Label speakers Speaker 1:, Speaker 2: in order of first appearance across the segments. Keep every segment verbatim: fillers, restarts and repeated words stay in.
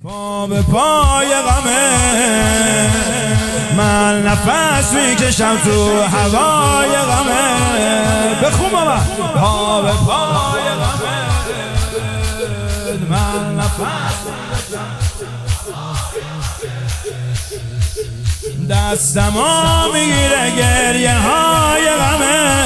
Speaker 1: پا به پای غمه من نفس میکشم تو هوای غمه. بخون بابا. پا به پای غمه من نفس دستما میگیره گریه های غمه،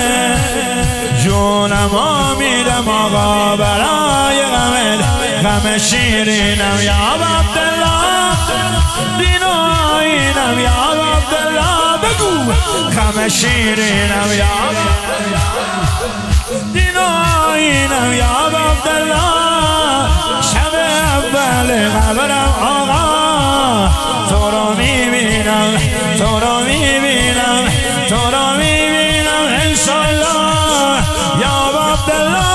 Speaker 1: جونما میدم آقا برای غمه. غم شیرینم یا عبدالله، دین و آیینم یا عبدالله. بگو غم شیرینم یا دین و آیینم یا عبدالله. شب اول قبرم آقا تو رو میبینم، تو رو میبینم، تو رو میبینم انشالله یا عبدالله.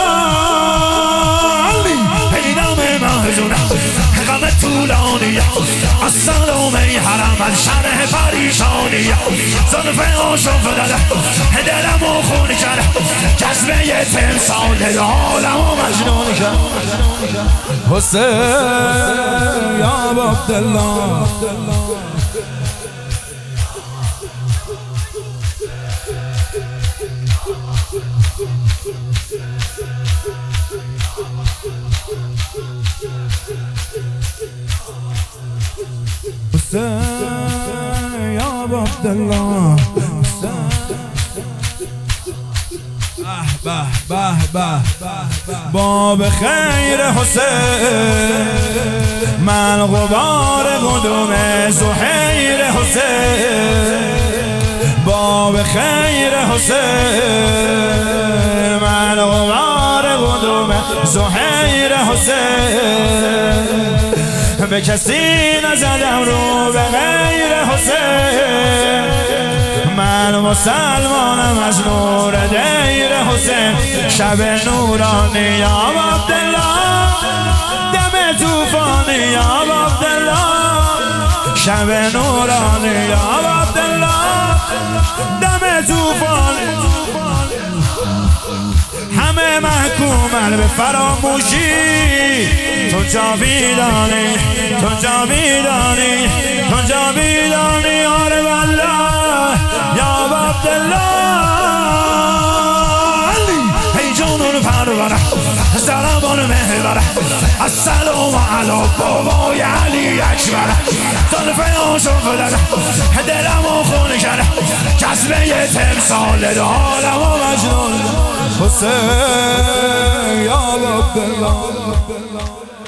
Speaker 1: غم طولانی از سلامه حرم از شرح پریشانی، زلف عاشق داده دلم و خون کرد، جذبه تمثال حالم و مجنون کرد. حسین یا عبدالله حسین یا عبدالله. به به به باب خیر حسین من غبار قدوم زهیر حسین. باب خیر حسین من غبار قدوم زهیر حسین. به کسی نزدم رو به غیر حسین، من مسلمانم از نور دیر حسین. شب نورانی یا عبدالله، دم توفانی یا عبدالله. شب نورانی یا عبدالله، دم توفانی. همه محکومن به فراموشی، تو جاویدانی، تو جاویدانی، تو جاویدانی. آره والله یا عبدالله. ای جانون پروره زربان مهبره، السلام علی بابای علی اکبره. زلف عاشق داده دلم و خون کرده، جذبه تمثال حالم و مجنون. حسین یا عبدالله.